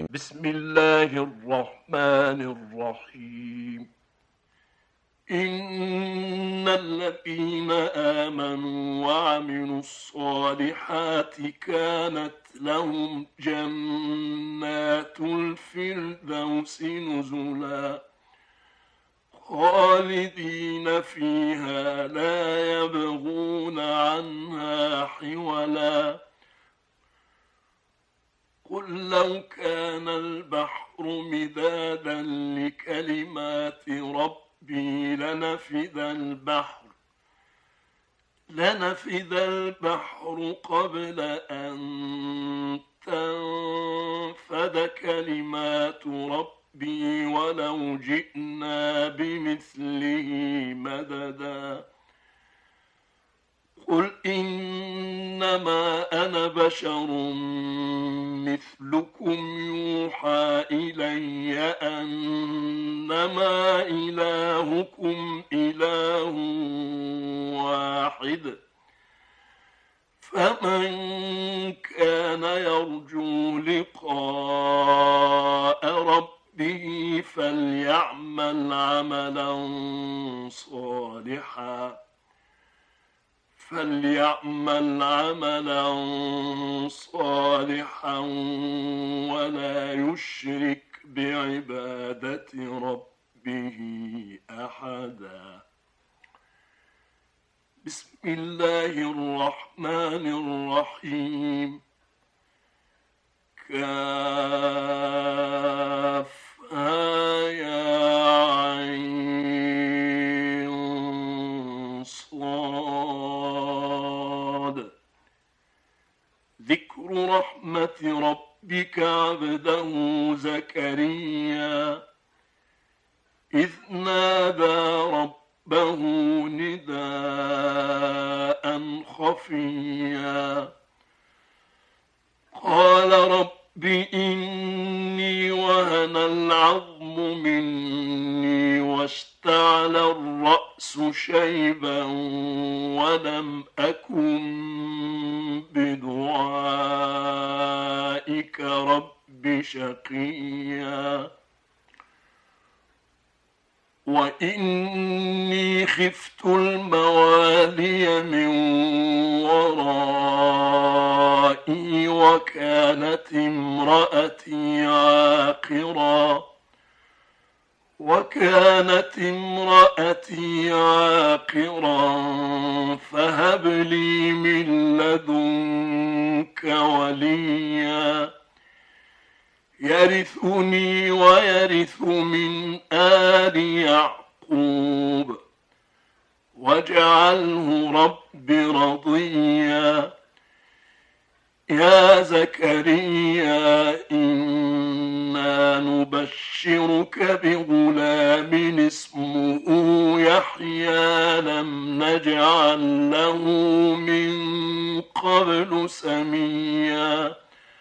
بسم الله الرحمن الرحيم. إن الذين آمنوا وعملوا الصالحات كانت لهم جنات الفردوس نزلا خالدين فيها لا يبغون عنها حولا. قل لو كان البحر مدادا لكلمات ربي لنفذ البحر قبل أن تنفد كلمات ربي ولو جئنا بمثله مددا. قل إنما أنا بشر مثلكم يوحى إلي أنما إلهكم إله واحد، فمن كان يرجو لقاء ربه فليعمل عملا صالحا ولا يشرك بعبادة ربه أحدا. بسم الله الرحمن الرحيم. كافها يا عين صاد. ذكر رحمة ربك عبده زكريا إذ نادى ربه نداء خفيا قال رب إني وهن العظم مني واشتعل الرأس شيبا ولم أكن بدعائك رب شقيا وإني خفت الموالي من ورائي وكانت امرأتي عاقرا فهب لي من لدنك وليا يرثني ويرث من آل يعقوب واجعله رب رضيا. يا زكريا إنا نبشرك بغلام اسمه يحيى لم نجعل له من قبل سميا.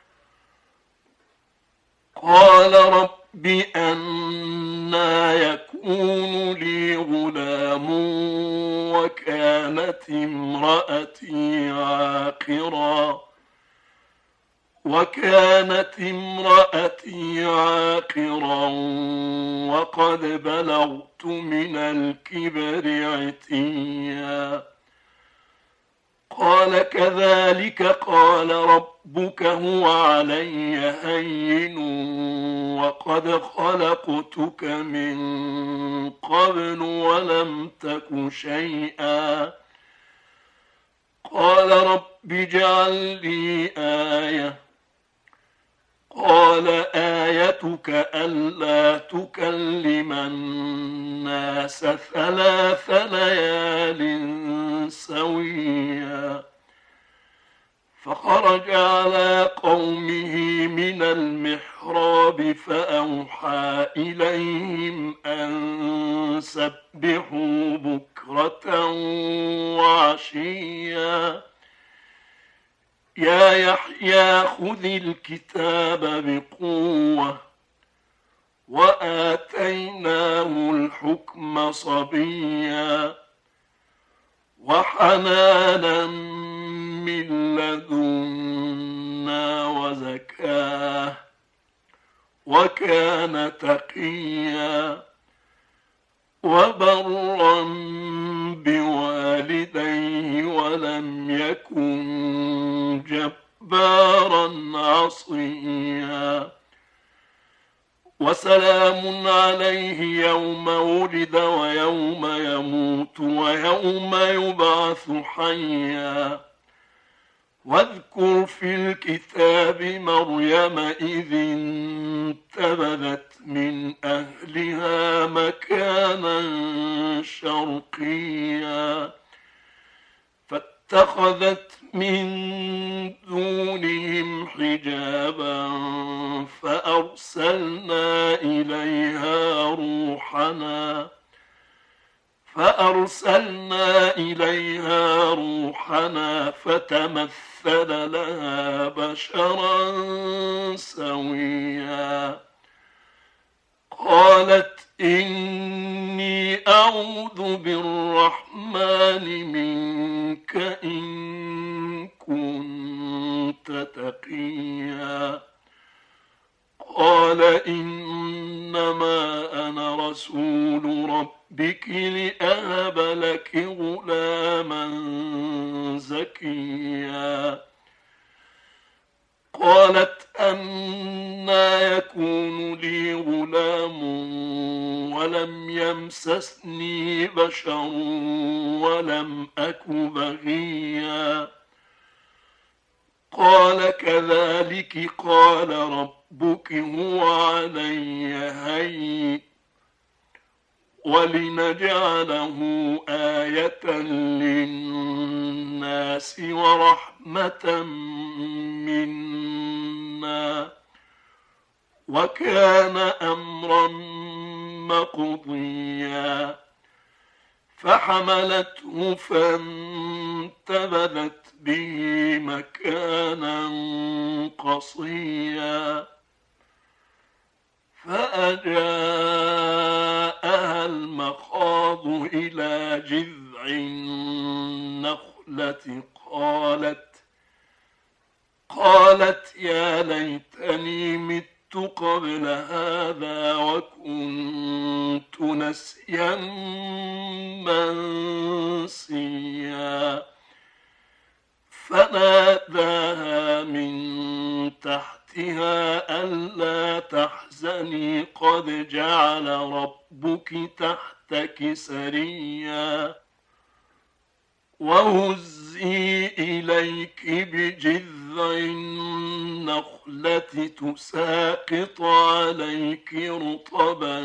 قال رب أنى يكون لي غلام وكانت امرأتي عاقرا وقد بلغت من الكبر عتيا. قال كذلك قال ربك هو علي هين وقد خلقتك من قبل ولم تك شيئا. قال رب اجعل لي آية. قال آيتك ألا تكلم الناس 3 ليال سويا. فخرج على قومه من المحراب فأوحى إليهم أن سبحوا بكرة وعشيا. يا يحيى خذ الكتاب بقوة وآتيناه الحكم صبيا وحنانا من لدنا وزكاة وكان تقيا وبرا بوالديه ولم يكن جبارا عصيا وسلام عليه يوم ولد ويوم يموت ويوم يبعث حيا واذكر في الكتاب مريم إذ انتبذت من أهلها مكانا شرقيا فاتخذت من دونهم حجابا فأرسلنا إليها روحنا فتمثل لها بشرا سويا قالت إني أعوذ بالرحمن منك إن كنت تقيا قال إنما أنا رسول ربك لأهب لك غلاما زكيا قالت أنى يكون لي غلام ولم يمسسني بشر ولم أك بغيا قال كذلك قال ربك هو علي هين ولنجعله آية للناس ورحمة منا وكان أمرا مقضيا فحملته فانتبذت به مكانا قصيا فأجاءها المخاض إلى جذع النخلة قالت يا ليتني مت قبل هذا وكنت نسيا منسيا فناداها من تحتها ألا تحزني قد جعل ربك تحتك سريا وهزي إليك بجذع النخلة تساقط عليك رطبا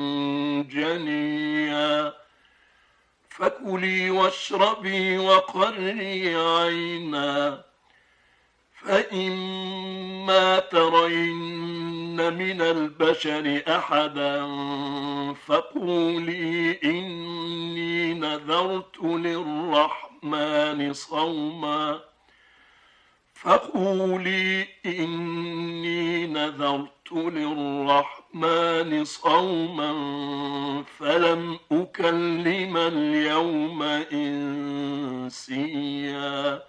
جنيا فكلي واشربي وقري عينا فإما ترين من البشر أحدا فقولي إني نذرت للرحمن صوما فلن أكلم اليوم إنسيا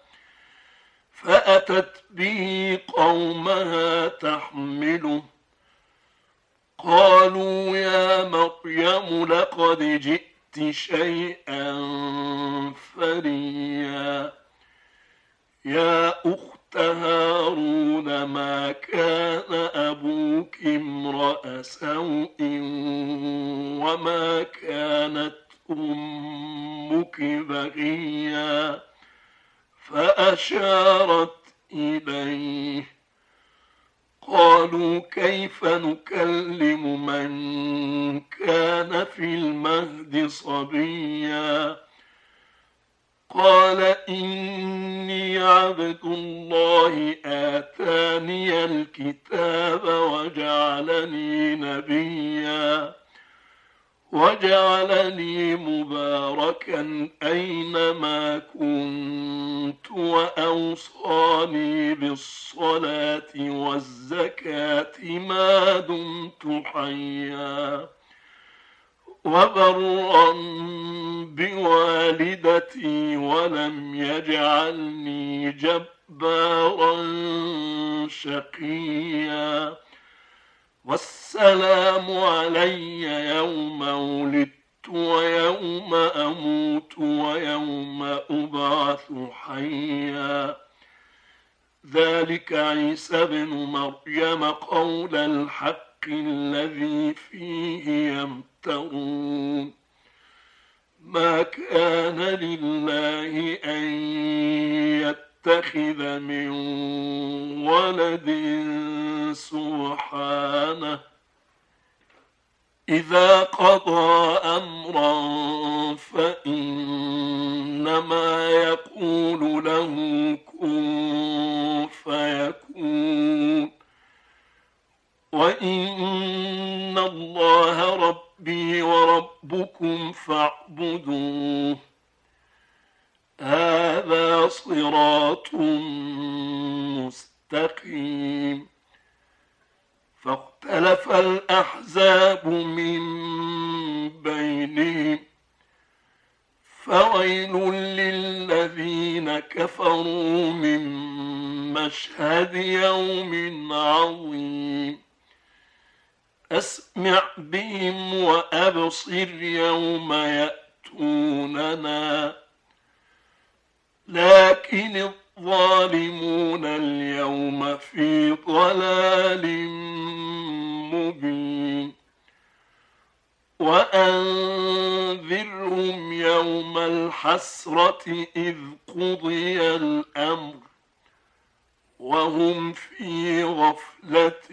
فأتت به قومها تحمله قالوا يا مريم لقد جئت شيئا فريا يا أخت هارون ما كان أبوك امرأ سوء وما كانت أمك بغيا فأشارت إليه قالوا كيف نكلم من كان في المهد صبيا قال إني عبد الله آتاني الكتاب وجعلني نبيا وجعلني مباركا أينما كنت وأوصاني بالصلاة والزكاة ما دمت حيا وبرا بوالدتي ولم يجعلني جبارا شقيا والسلام علي يوم ولدت ويوم أموت ويوم أبعث حيا. ذلك عيسى بن مريم قول الحق الذي فيه يمترون. ما كان لله أن يتخذ من ولد سبحانه، إذا قضى أمرا فإنما يقول له كن فيكون. وإن الله ربي وربكم فاعبدوه، هذا صراط مستقيم. فاختلف الأحزاب من بينهم، فويل للذين كفروا من مشهد يوم عظيم. أسمع بهم وأبصر يوم يأتوننا، لكن الظالمون اليوم في ضلال مبين. وأنذرهم يوم الحسرة إذ قضي الأمر وهم في غفلة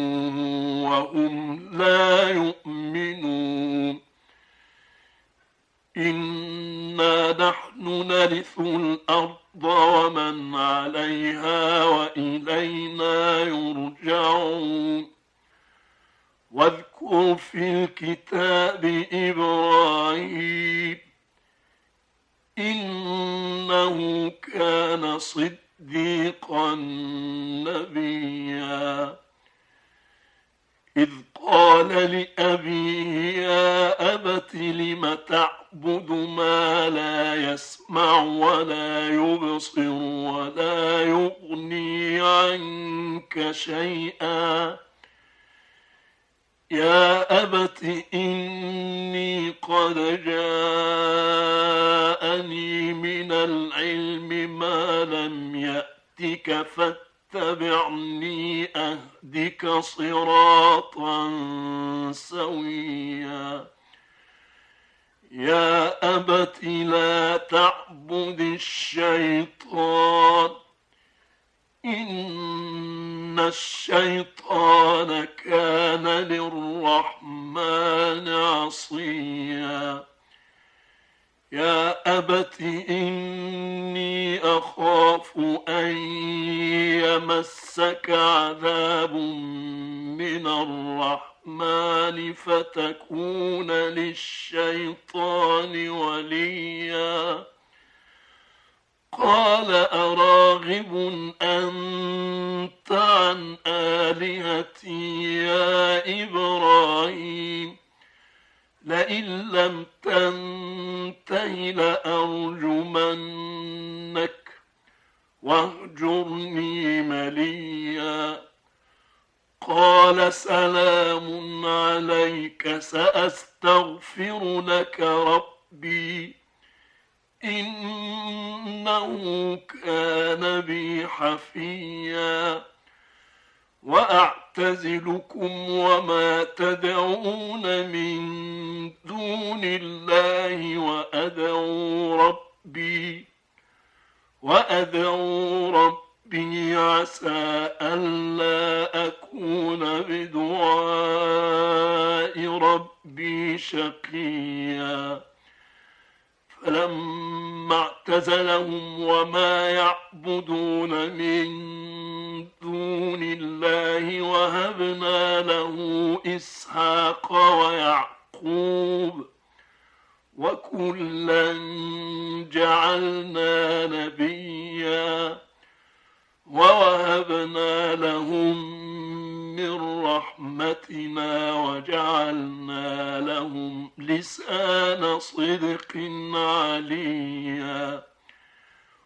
وهم لا يؤمنون. إنا نحن نرث الأرض ومن عليها وإلينا يرجعون. واذكر في الكتاب إبراهيم إنه كان صديقا نبيا، إذ قال لأبيه يا أبت لم تعبد ما لا يسمع ولا يبصر ولا يغني عنك شيئا. يا أبت إني قد جاءني من العلم ما لم يأتك فاتبعني أهدك صراطا سويا. يا أبت لا تعبد الشيطان إن الشيطان كان للرحمن عصيا. يا أبت إني أخاف أن يمسك عذاب من الرحمن فتكون للشيطان وليا. قال أراغب أنت عن آلهتي يا إبراهيم لئن لم تنته لأرجمنك واهجرني مليا. قال سلام عليك سأستغفر لك ربي إنه كان بي حفيا. وأعتزلكم وما تدعون من دون الله وأدعو ربي عسى ألا أكون بدعاء ربي شقيا. فلما اعتزلهم وما يعبدون من دون الله وهبنا له إسحاق ويعقوب وكلا جعلنا نبيا ووهبنا لهم من رحمتنا وجعلنا لهم لسان صدق عليا.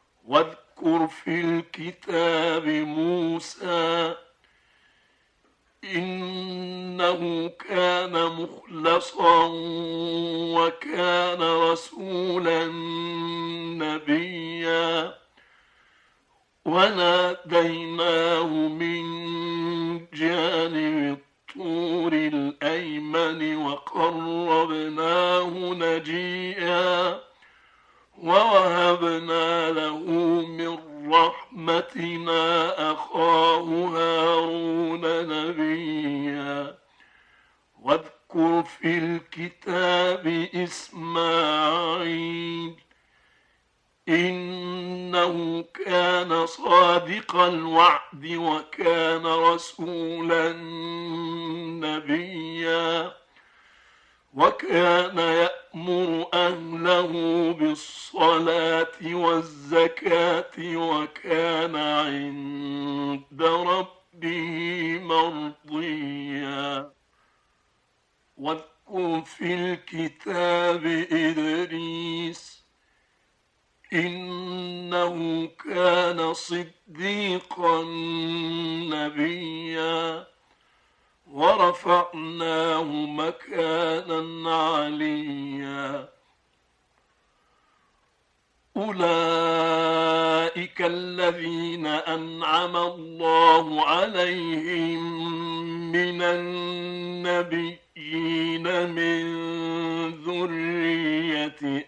واذكر في الكتاب موسى إنه كان مخلصا وكان رسولا نبيا وناديناه من جانب الطور الأيمن وقربناه نجيا ووهبنا له من رحمتنا أخاه هارون نبيا واذكر في الكتاب إسماعيل إنه كان صادق الوعد وكان رسولا نبيا وكان يأمر أهله بالصلاة والزكاة وكان عند ربه مرضيا واذكر في الكتاب إدريس إنه كان صديقا نبيا ورفعناه مكانا عليا أولئك الذين أنعم الله عليهم من النبيين من ذرية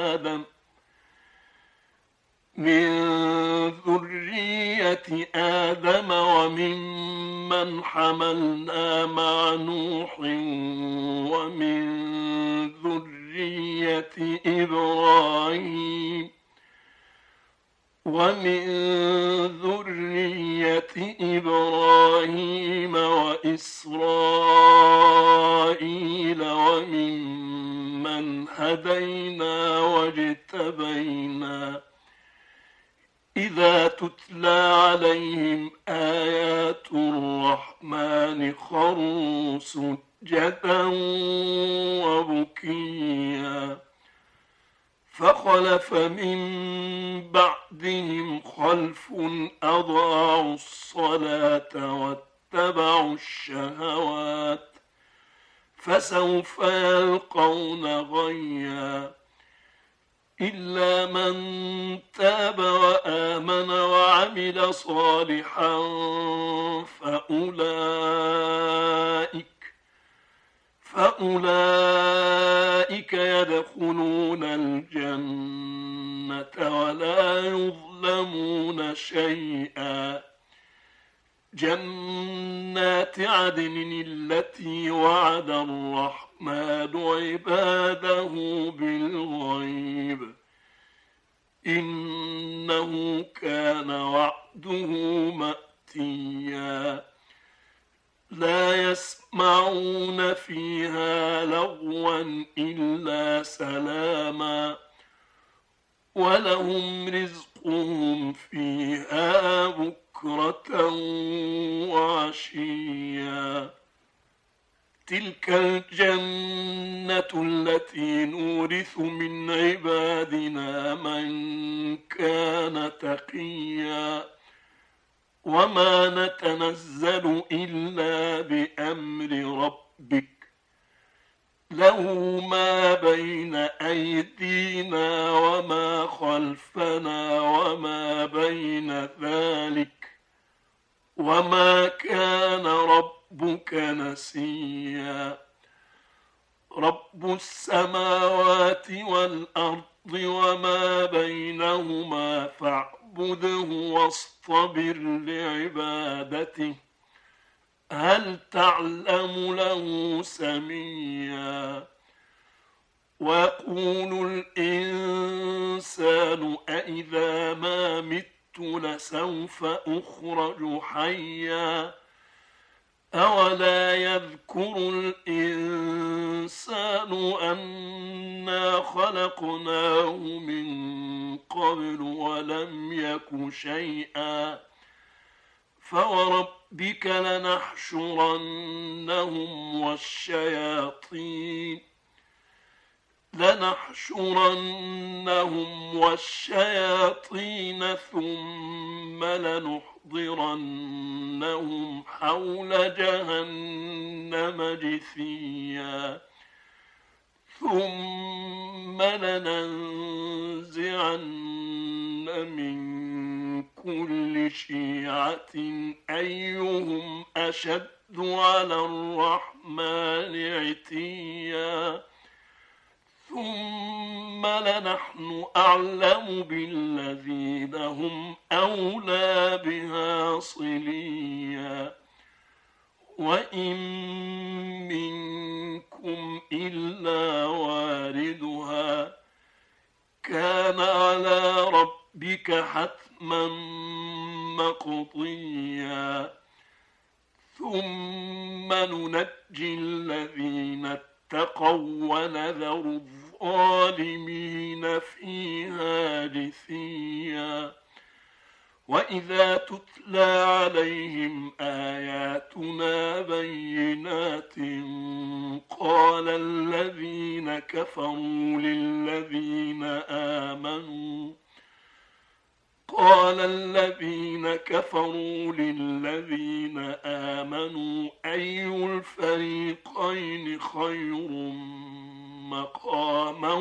آدم وممن حملنا مع نوح ومن ذرية إبراهيم وإسرائيل وممن هدينا واجتبينا إذا تتلى عليهم آيات الرحمن خروا سجدا وبكيا فخلف من بعدهم خلف أضاعوا الصلاة واتبعوا الشهوات فسوف يلقون غيا إلا من تاب وآمن وعمل صالحا فأولئك يدخلون الجنة ولا يظلمون شيئا جنات عدن التي وعد الرحمن عباده بالغيب إنه كان وعده مأتيا لا يسمعون فيها لغوا إلا سلاما ولهم رزقهم فيها بكرة وعشيا تلك الجنة التي نورث من عبادنا من كان تقيا وما نتنزل إلا بأمر ربك له ما بين أيدينا وما خلفنا وما بين ذلك وما كان ربك نسيا رب السماوات والأرض وما بينهما فاعبده واصطبر لعبادته هل تعلم له سميا ويقول الإنسان أإذا ما مت لسوف أخرج حيا أولا يذكر الإنسان أنا خلقناه من قبل ولم يك شيئا فوربك لنحشرنهم والشياطين لنحشرنهم والشياطين ثم لنحضرنهم حول جهنم جثيا ثم لننزعن من كل شيعة أيهم أشد على الرحمن عتيا ثم لنحن أعلم بالذين هم أولى بها صليا وإن منكم إلا واردها كان على ربك حتما مقضيا ثم ننجي الذين اتقوا ونذر الظالمين فيها جثيا وإذا تتلى عليهم آياتنا بينات قال الذين كفروا للذين آمنوا أي الفريقين خير مقاما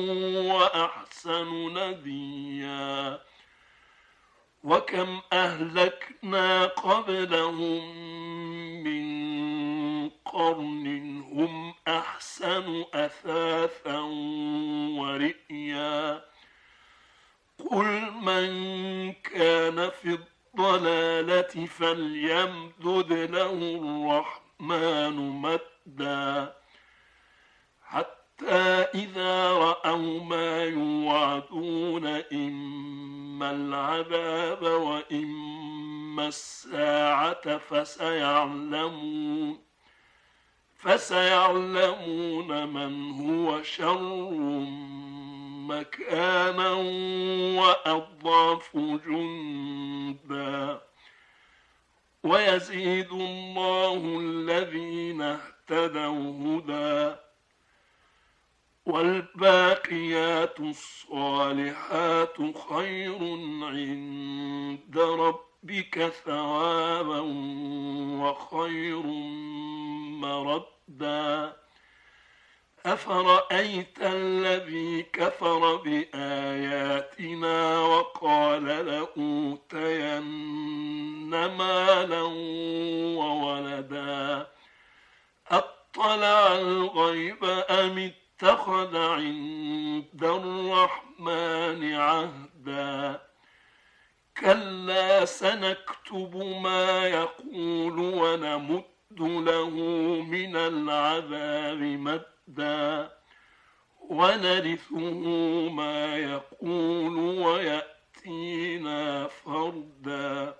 وأحسن نديا وكم أهلكنا قبلهم من قرن هم أحسن أثاثا ورئيا قل من كان في الضلالة فليمدد له الرحمن مدا حتى إذا رأوا ما يوعدون إما العذاب وإما الساعة فسيعلمون من هو شر مكانا وأضعف جندا ويزيد الله الذين اهتدوا هدى والباقيات الصالحات خير عند ربك ثوابا وخير مردا أفرأيت الذي كفر بآياتنا وقال لأوتين مالا وولدا أطلع الغيب أم اتخذ عند الرحمن عهدا كلا سنكتب ما يقول ونمد له من العذاب مدا ونرثه ما يقول ويأتينا فردا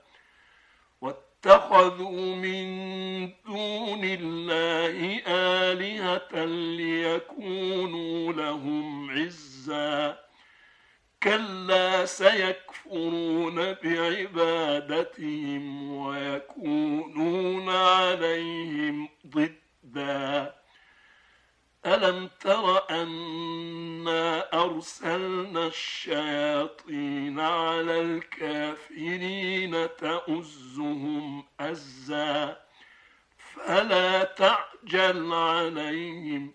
واتخذوا من دون الله آلهة ليكونوا لهم عزا كلا سيكفرون بعبادتهم ويكونون عليهم ضدا ألم تر أنا أرسلنا الشياطين على الكافرين تؤزهم أزا فلا تعجل عليهم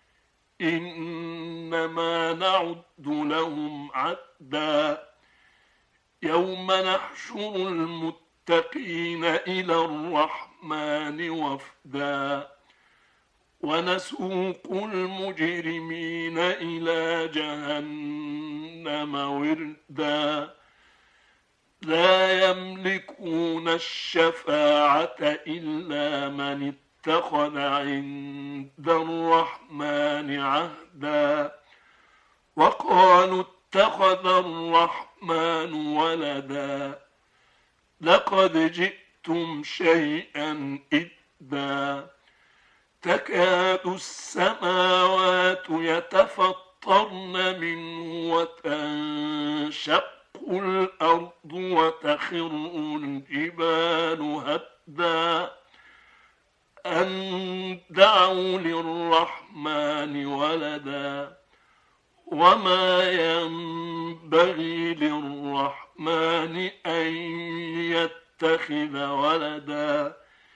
إنما نعد لهم عدا يوم نحشر المتقين إلى الرحمن وفدا ونسوق المجرمين إلى جهنم وردا لا يملكون الشفاعة إلا من اتخذ عند الرحمن عهدا وقالوا اتخذ الرحمن ولدا لقد جئتم شيئا إدا تكاد السماوات يتفطرن منه وتنشق الأرض وتخر الجبال هدا أن دعوا للرحمن ولدا وما ينبغي للرحمن أن يتخذ ولدا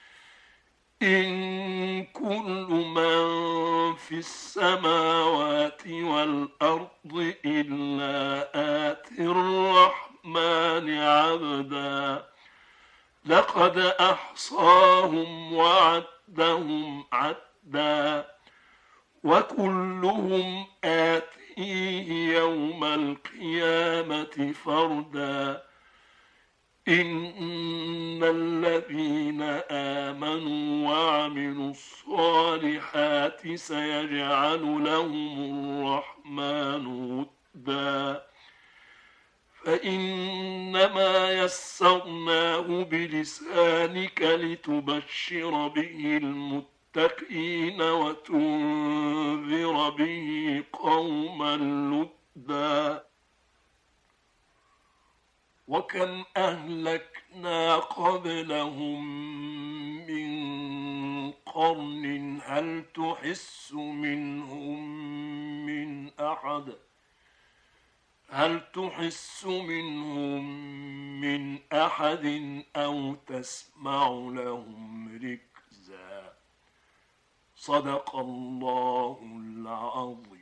إن كل من في السماوات والأرض إلا آتي الرحمن عبدا لقد أحصاهم وعدهم عدا وكلهم آتيه يوم القيامة فردا إن الذين آمنوا وعملوا الصالحات سيجعل لهم الرحمن ودا فإنما يسرناه بلسانك لتبشر به المتقين وتنذر به قوما لدا وكم أهلكنا قبلهم من قرن هل تحس منهم من أحد أو تسمع لهم ركزا صدق الله العظيم.